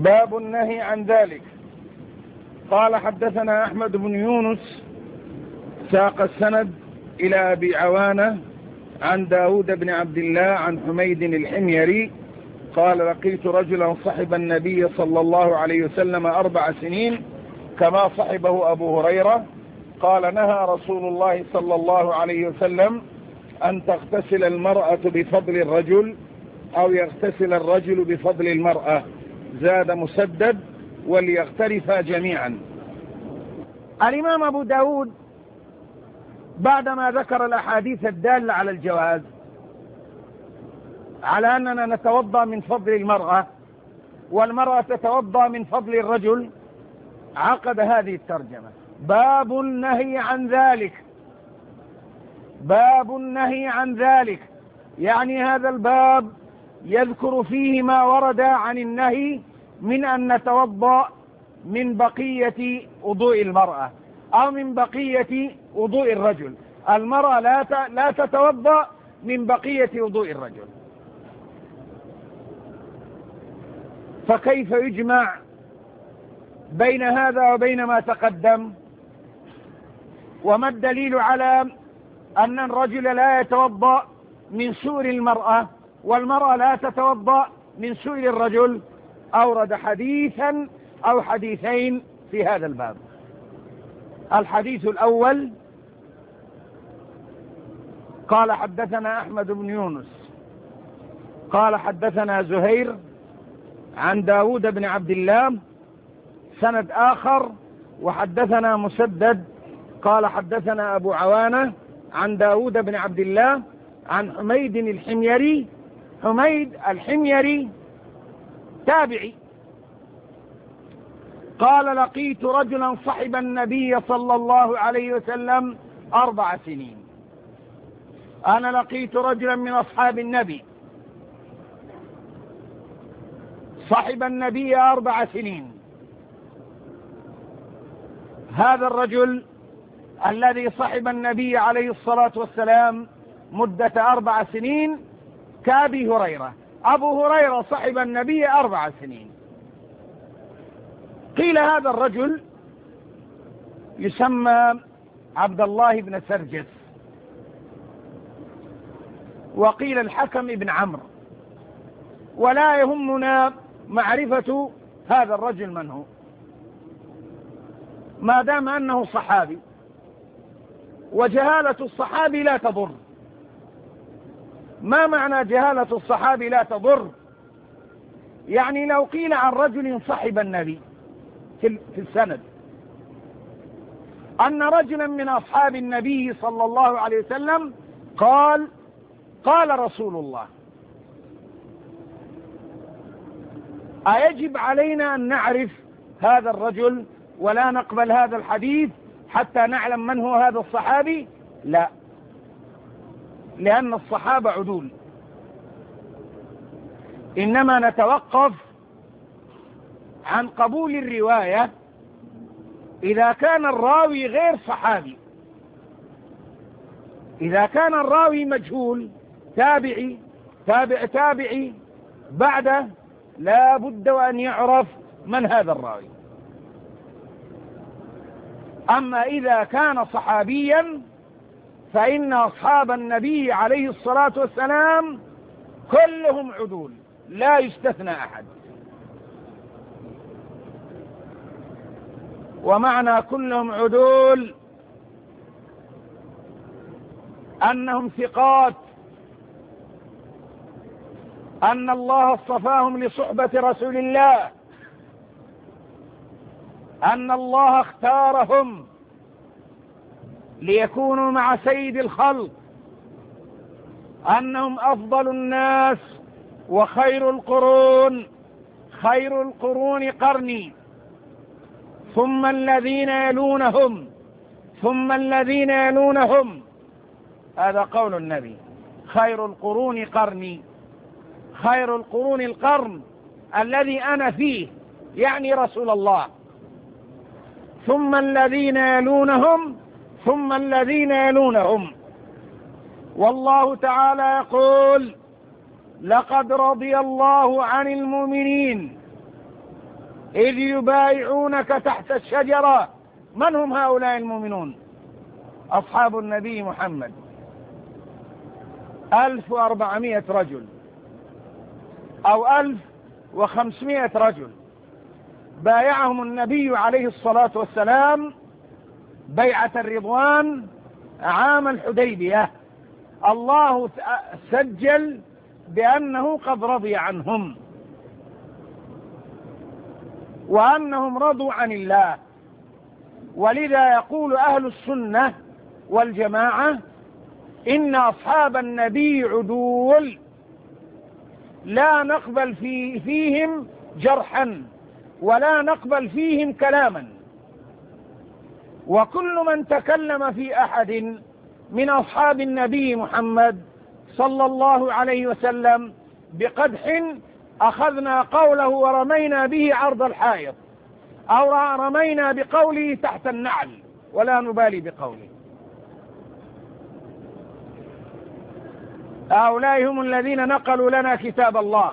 باب النهي عن ذلك. قال حدثنا أحمد بن يونس ساق السند إلى أبي عوانة عن داود بن عبد الله عن حميد الحميري قال لقيت رجلا صحب النبي صلى الله عليه وسلم 4 سنين كما صحبه أبو هريرة. قال نهى رسول الله صلى الله عليه وسلم أن تغتسل المرأة بفضل الرجل أو يغتسل الرجل بفضل المرأة. زاد مسدد وليغترفا جميعا. الإمام أبو داود بعدما ذكر الأحاديث الدالة على الجواز على أننا نتوضأ من فضل المرأة والمرأة تتوضأ من فضل الرجل عقد هذه الترجمة: باب النهي عن ذلك. باب النهي عن ذلك يعني هذا الباب يذكر فيه ما ورد عن النهي من أن نتوضأ من بقية وضوء المرأة أو من بقية وضوء الرجل. المرأة لا تتوضأ من بقية وضوء الرجل. فكيف يجمع بين هذا وبين ما تقدم؟ وما الدليل على أن الرجل لا يتوضأ من سؤر المرأة والمرأة لا تتوضأ من سؤر الرجل؟ أورد حديثا أو حديثين في هذا الباب. الحديث الأول قال حدثنا أحمد بن يونس قال حدثنا زهير عن داود بن عبد الله سند آخر وحدثنا مسدد قال حدثنا أبو عوانة عن داود بن عبد الله عن حميد الحميري. حميد الحميري تابعي قال لقيت رجلا صحب النبي صلى الله عليه وسلم 4 سنين. أنا لقيت رجلا من أصحاب النبي صحب النبي 4 سنين. هذا الرجل الذي صحب النبي عليه الصلاة والسلام مدة 4 سنين كأبي هريرة. أبو هريرة صحب النبي 4 سنين. قيل هذا الرجل يسمى عبد الله بن سرجس وقيل الحكم بن عمرو، ولا يهمنا معرفة هذا الرجل من هو ما دام أنه صحابي، وجهالة الصحابي لا تضر. ما معنى جهالة الصحابي لا تضر؟ يعني لو قيل عن رجل صحب النبي في السند أن رجلا من أصحاب النبي صلى الله عليه وسلم قال رسول الله، أيجب علينا أن نعرف هذا الرجل ولا نقبل هذا الحديث حتى نعلم من هو هذا الصحابي؟ لا، لأن الصحابة عدول. إنما نتوقف عن قبول الرواية إذا كان الراوي غير صحابي. إذا كان الراوي مجهول تابعي بعده لا بد وأن يعرف من هذا الراوي. أما إذا كان صحابيا فإن أصحاب النبي عليه الصلاة والسلام كلهم عدول لا يستثنى أحد. ومعنى كلهم عدول أنهم ثقات، أن الله اصطفاهم لصحبة رسول الله، أن الله اختارهم ليكونوا مع سيد الخلق، أنهم أفضل الناس وخير القرون قرني ثم الذين يلونهم. هذا قول النبي: خير القرون قرني، خير القرون القرن الذي أنا فيه، يعني رسول الله، ثم الذين يلونهم. والله تعالى يقول: لقد رضي الله عن المؤمنين إذ يبايعونك تحت الشجرة. من هم هؤلاء المؤمنون؟ أصحاب النبي محمد 1400 رجل أو 1500 رجل بايعهم النبي عليه الصلاة والسلام بيعة الرضوان عام الحديبية. الله سجل بأنه قد رضي عنهم وأنهم رضوا عن الله. ولذا يقول أهل السنة والجماعة إن أصحاب النبي عدول لا نقبل فيهم جرحا ولا نقبل فيهم كلاما. وكل من تكلم في أحد من أصحاب النبي محمد صلى الله عليه وسلم بقدح أخذنا قوله ورمينا به عرض الحائط أو رمينا بقوله تحت النعل ولا نبالي بقوله. هؤلاء هم الذين نقلوا لنا كتاب الله،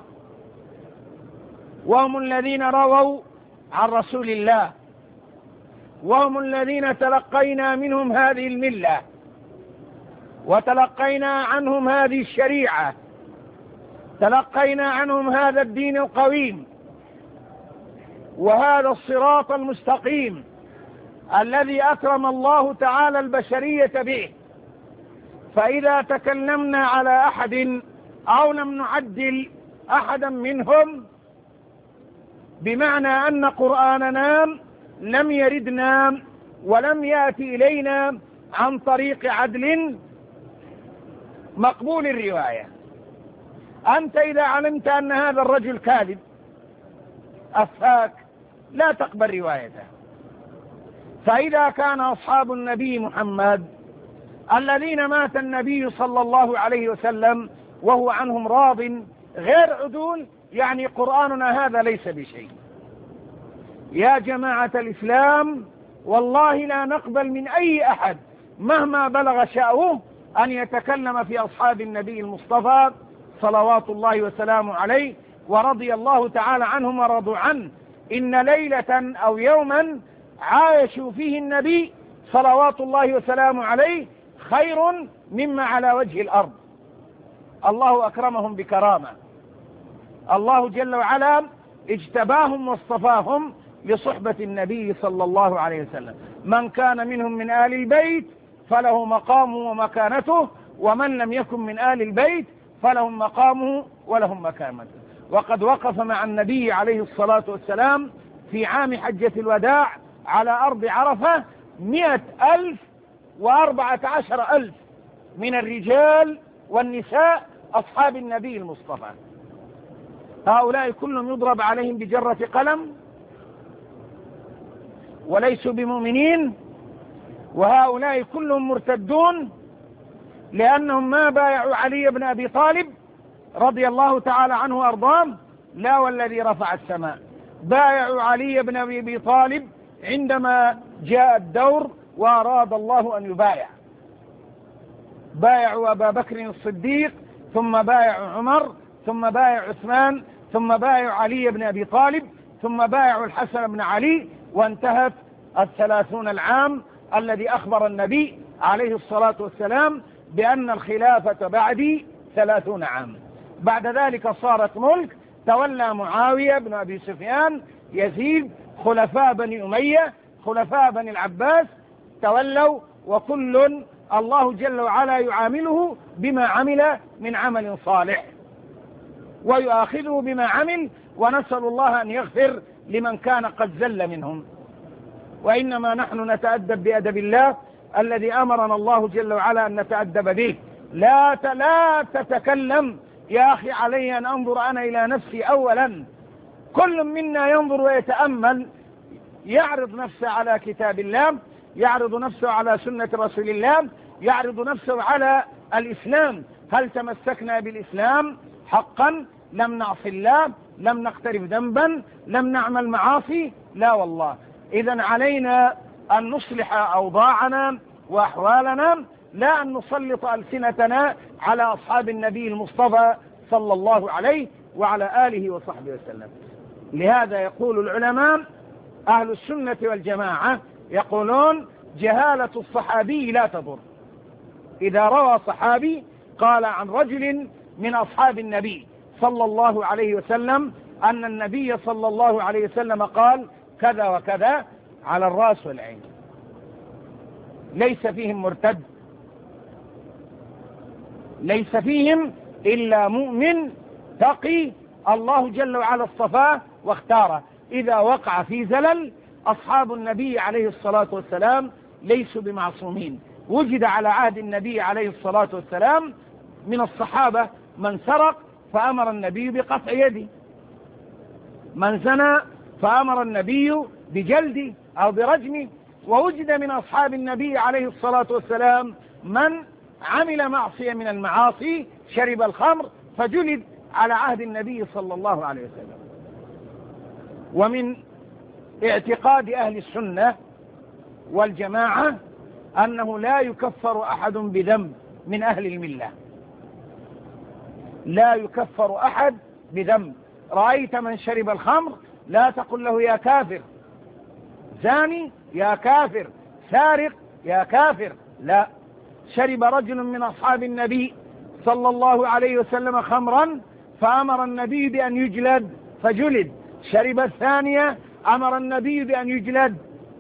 وهم الذين رووا عن رسول الله، وهم الذين تلقينا منهم هذه الملة وتلقينا عنهم هذه الشريعة، تلقينا عنهم هذا الدين القويم وهذا الصراط المستقيم الذي أكرم الله تعالى البشرية به. فإذا تكلمنا على أحد أو لم نعدل أحدا منهم بمعنى أن قرآننا لم يردنا ولم يأتي إلينا عن طريق عدل مقبول الرواية. أنت إذا علمت أن هذا الرجل كاذب أفاك لا تقبل روايته. فإذا كان أصحاب النبي محمد الذين مات النبي صلى الله عليه وسلم وهو عنهم راض غير عدول، يعني قرآننا هذا ليس بشيء. يا جماعة الإسلام والله لا نقبل من أي أحد مهما بلغ شأوه أن يتكلم في أصحاب النبي المصطفى صلوات الله وسلامه عليه ورضي الله تعالى عنهم ورضوا عنه. إن ليلة أو يوما عايشوا فيه النبي صلوات الله وسلامه عليه خير مما على وجه الأرض. الله أكرمهم بكرامة، الله جل وعلا اجتباهم واصطفاهم لصحبة النبي صلى الله عليه وسلم. من كان منهم من آل البيت فله مقامه ومكانته، ومن لم يكن من آل البيت فلهم مقامه ولهم مكانته. وقد وقف مع النبي عليه الصلاة والسلام في عام حجة الوداع على أرض عرفة 114,000 من الرجال والنساء أصحاب النبي المصطفى. هؤلاء كلهم يضرب عليهم بجرة قلم وليسوا بمؤمنين، وهؤلاء كلهم مرتدون لأنهم ما بايعوا علي بن أبي طالب رضي الله تعالى عنه وأرضاه، لا والذي رفع السماء. بايعوا علي بن أبي طالب عندما جاء الدور وأراد الله أن يبايع. بايعوا أبا بكر الصديق، ثم بايعوا عمر، ثم بايعوا عثمان، ثم بايعوا علي بن أبي طالب، ثم بايعوا الحسن بن علي، وانتهت 30 العام الذي أخبر النبي عليه الصلاة والسلام بأن الخلافة بعدي 30 عام. بعد ذلك صارت ملك، تولى معاوية بن أبي سفيان، يزيد، خلفاء بني أمية، خلفاء بني العباس تولوا، وكل الله جل وعلا يعامله بما عمل من عمل صالح ويؤاخذه بما عمل، ونسأل الله أن يغفر لمن كان قد زل منهم. وإنما نحن نتأدب بأدب الله الذي أمرنا الله جل وعلا أن نتأدب به. لا تتكلم يا أخي، علي أن أنظر أنا إلى نفسي أولا. كل منا ينظر ويتأمل، يعرض نفسه على كتاب الله، يعرض نفسه على سنة رسول الله، يعرض نفسه على الإسلام. هل تمسكنا بالإسلام حقا؟ لم نعصي الله، لم نقترف ذنبا، لم نعمل معاصي؟ لا والله. إذن علينا أن نصلح أوضاعنا وأحوالنا، لا أن نسلط ألسنتنا على أصحاب النبي المصطفى صلى الله عليه وعلى آله وصحبه وسلم. لهذا يقول العلماء أهل السنة والجماعة يقولون جهالة الصحابي لا تضر. إذا روى صحابي قال عن رجل من أصحاب النبي صلى الله عليه وسلم أن النبي صلى الله عليه وسلم قال كذا وكذا، على الرأس والعين، ليس فيهم مرتد، ليس فيهم إلا مؤمن تقي الله جل وعلا اصطفاه واختاره. إذا وقع في زلل أصحاب النبي عليه الصلاة والسلام ليسوا بمعصومين. وجد على عهد النبي عليه الصلاة والسلام من الصحابة من سرق فأمر النبي بقطع يده، من زنى فأمر النبي بجلده أو برجمه، ووجد من أصحاب النبي عليه الصلاة والسلام من عمل معصية من المعاصي، شرب الخمر فجلد على عهد النبي صلى الله عليه وسلم. ومن اعتقاد أهل السنة والجماعة أنه لا يكفر أحد بذنب من أهل الملة، لا يكفر أحد بذنب. رأيت من شرب الخمر لا تقل له يا كافر، زاني يا كافر، سارق يا كافر، لا. شرب رجل من أصحاب النبي صلى الله عليه وسلم خمرا فأمر النبي بأن يجلد فجلد، شرب الثانية أمر النبي بأن يجلد،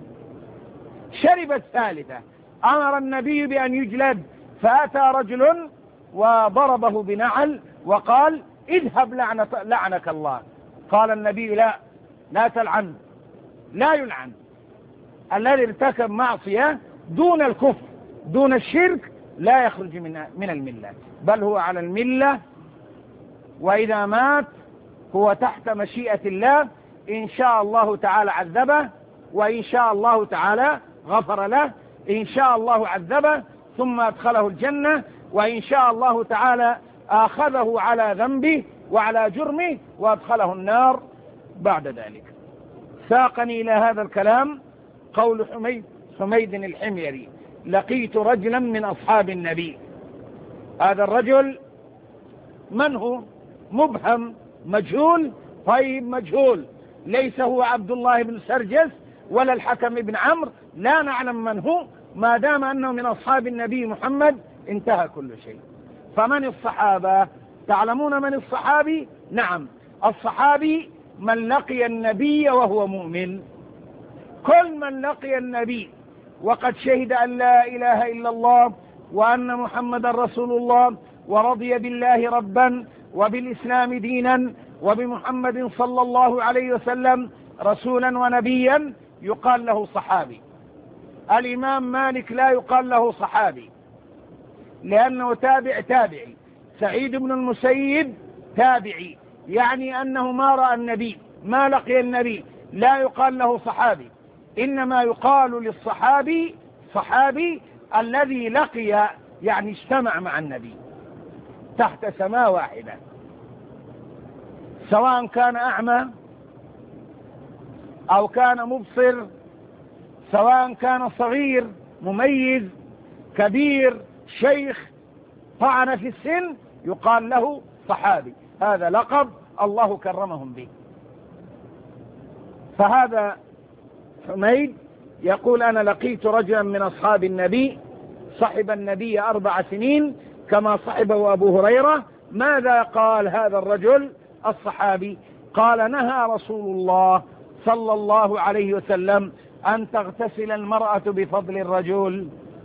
شرب الثالثة أمر النبي بأن يجلد، فأتى رجل وضربه بنعل وقال اذهب لعنك الله. قال النبي لا تلعن، لا يلعن الذي ارتكب معصية دون الكفر دون الشرك، لا يخرج من الملة، بل هو على الملة، وإذا مات هو تحت مشيئة الله، إن شاء الله تعالى عذبه، وإن شاء الله تعالى غفر له، إن شاء الله عذبه ثم أدخله الجنة، وإن شاء الله تعالى آخذه على ذنبه وعلى جرمه وأدخله النار بعد ذلك. ساقني إلى هذا الكلام قول حميد الحميري: لقيت رجلا من أصحاب النبي. هذا الرجل من هو؟ مبهم، مجهول. طيب مجهول، ليس هو عبد الله بن سرجس ولا الحكم بن عمرو، لا نعلم من هو، ما دام أنه من أصحاب النبي محمد انتهى كل شيء. فمن الصحابة؟ تعلمون من الصحابي؟ نعم، الصحابي من لقي النبي وهو مؤمن. كل من لقي النبي وقد شهد أن لا إله إلا الله وأن محمد رسول الله، ورضي بالله ربا وبالإسلام دينا وبمحمد صلى الله عليه وسلم رسولا ونبيا، يقال له صحابي. الإمام مالك لا يقال له صحابي لأنه تابعي. سعيد بن المسيب تابعي، يعني أنه ما رأى النبي، ما لقي النبي، لا يقال له صحابي. إنما يقال للصحابي صحابي الذي لقي، يعني اجتمع مع النبي تحت سماء واحدة، سواء كان أعمى أو كان مبصر، سواء كان صغير مميز كبير شيخ طعن في السن، يقال له صحابي. هذا لقب الله كرمهم به. فهذا حميد يقول: أنا لقيت رجلا من أصحاب النبي صحب النبي 4 سنين كما صحبه أبو هريرة. ماذا قال هذا الرجل الصحابي؟ قال: نهى رسول الله صلى الله عليه وسلم أن تغتسل المرأة بفضل الرجل،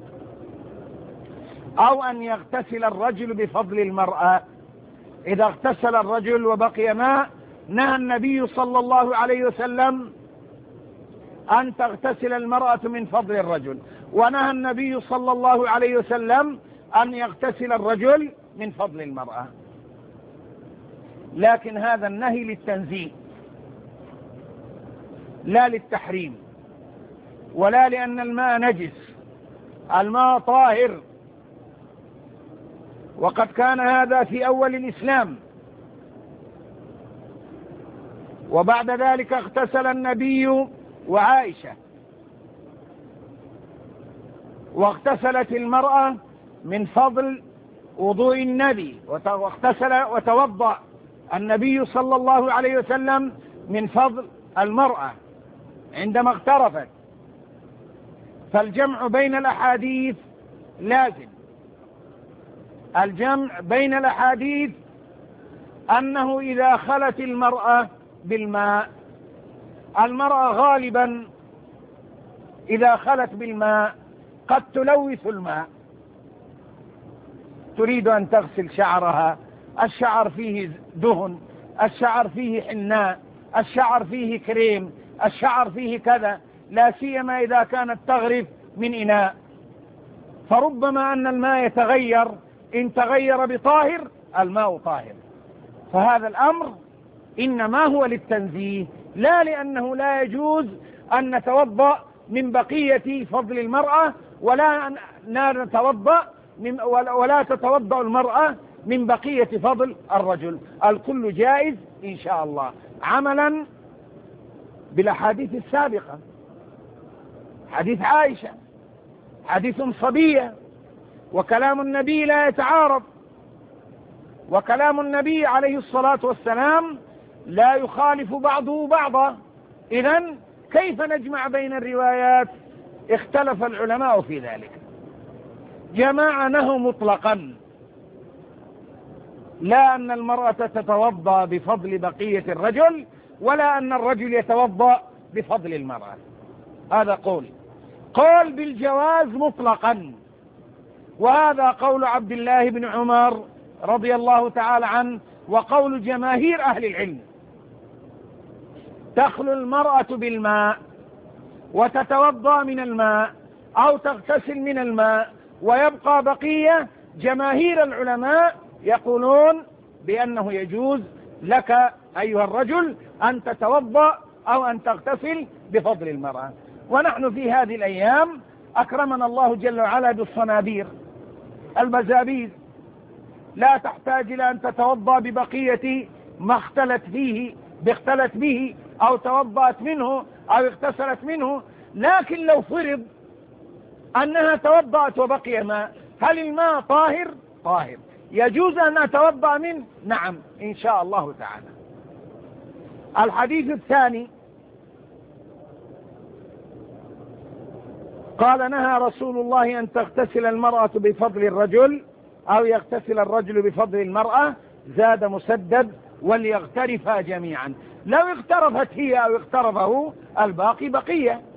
أو أن يغتسل الرجل بفضل المرأة. إذا اغتسل الرجل وبقي ماء، نهى النبي صلى الله عليه وسلم أن تغتسل المرأة من فضل الرجل، ونهى النبي صلى الله عليه وسلم أن يغتسل الرجل من فضل المرأة. لكن هذا النهي للتنزيه لا للتحريم، ولا لأن الماء نجس، الماء طاهر. وقد كان هذا في أول الإسلام، وبعد ذلك اغتسل النبي وعائشة، واغتسلت المرأة من فضل وضوء النبي، واغتسل وتوضأ النبي صلى الله عليه وسلم من فضل المرأة عندما اغترفت. فالجمع بين الأحاديث لازم. الجمع بين الأحاديث أنه إذا خلت المرأة بالماء، المرأة غالبا إذا خلت بالماء قد تلوث الماء، تريد أن تغسل شعرها، الشعر فيه دهن، الشعر فيه حناء، الشعر فيه كريم، الشعر فيه كذا، لا سيما إذا كانت تغرف من إناء، فربما أن الماء يتغير، إن تغير بطاهر الماء طاهر. فهذا الأمر إنما هو للتنزيه، لا لأنه لا يجوز أن نتوضأ من بقية فضل المرأة، ولا تتوضأ المرأة من بقية فضل الرجل. الكل جائز إن شاء الله، عملا بالأحاديث السابقة، حديث عائشة، حديث صبية، وكلام النبي لا يتعارض، وكلام النبي عليه الصلاة والسلام لا يخالف بعضه بعضا. إذن كيف نجمع بين الروايات؟ اختلف العلماء في ذلك. جمعناه مطلقا، لا أن المرأة تتوضأ بفضل بقية الرجل، ولا أن الرجل يتوضأ بفضل المرأة. هذا قول بالجواز مطلقا، وهذا قول عبد الله بن عمر رضي الله تعالى عنه، وقول جماهير أهل العلم. تخلو المرأة بالماء وتتوضأ من الماء أو تغتسل من الماء ويبقى بقية، جماهير العلماء يقولون بأنه يجوز لك أيها الرجل أن تتوضأ أو أن تغتسل بفضل المرأة. ونحن في هذه الأيام أكرمنا الله جل وعلا بالصنابير، المزابير، لا تحتاج إلى أن تتوضأ ببقية ما اختلت به أو توضأت منه أو اغتسلت منه. لكن لو فرض أنها توضأت وبقي ماء، هل الماء طاهر؟ طاهر، يجوز أن أتوضأ منه؟ نعم إن شاء الله تعالى. الحديث الثاني قال: نهى رسول الله أن تغتسل المرأة بفضل الرجل أو يغتسل الرجل بفضل المرأة. زاد مسدد: وليغترفا جميعا. لو اغترفت هي أو اغترفه الباقي بقية.